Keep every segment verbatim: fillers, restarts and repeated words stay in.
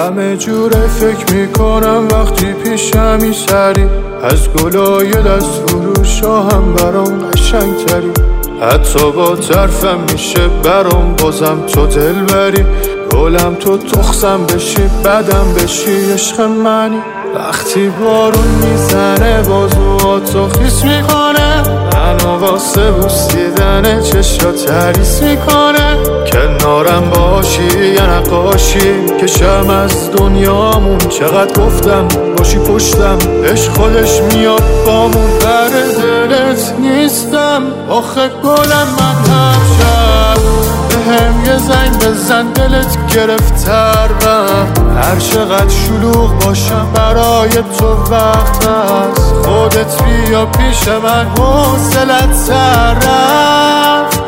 همه جوره فکر میکنم وقتی پیشمی سری، از گلای دست فروشا هم برام قشنگ تری، حتی با طرفم میشه برام بازم تو دل بری، گلم تو تخصم بشی بدم بشی عشق منی. وقتی بارون میزنه بازوهاتو خیس میکنه، منو واسه بوسیدن چشا تریس میکنه، کنارم باشی یا نقاشی کشم از دنیامون، چقدر گفتم باشی پشتم عشق خودش میاد بامون. در دلت نیستم آخه گلم من هر شب، بهم یه زنگ بزن دلت گرفتر رم، هر چقدر شلوغ باشم برای تو وقت هست، خودت بیا پیش من حوصلت سر رفت.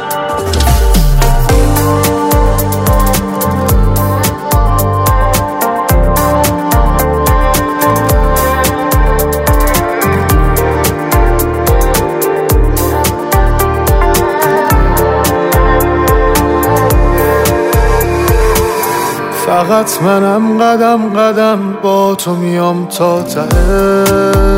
فقط منم قدم قدم با تو میام تا تهش،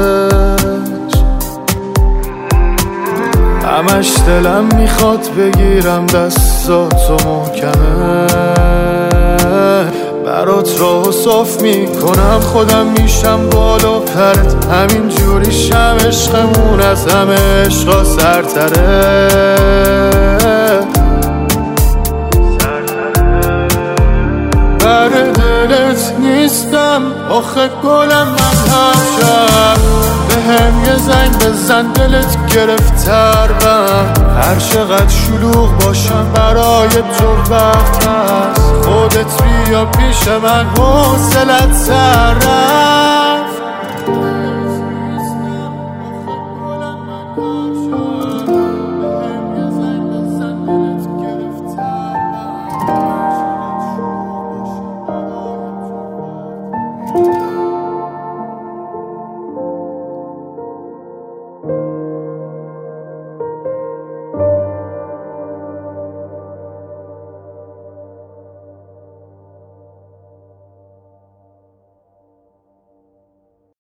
همش دلم میخواد بگیرم دستاتو محکمه، برات راه صاف میکنم خودم میشم بالا پرت، همین جوری شم عشقمون از همه عشقا سرتره. بر دلت نیستم آخه گلم من هر شب، بهم یه زنگ بزن دلت گرفتر رم، هر چقدر شلوغ باشم برای تو وقت هست، خودت بیا پیش من حوصلت سر رفت.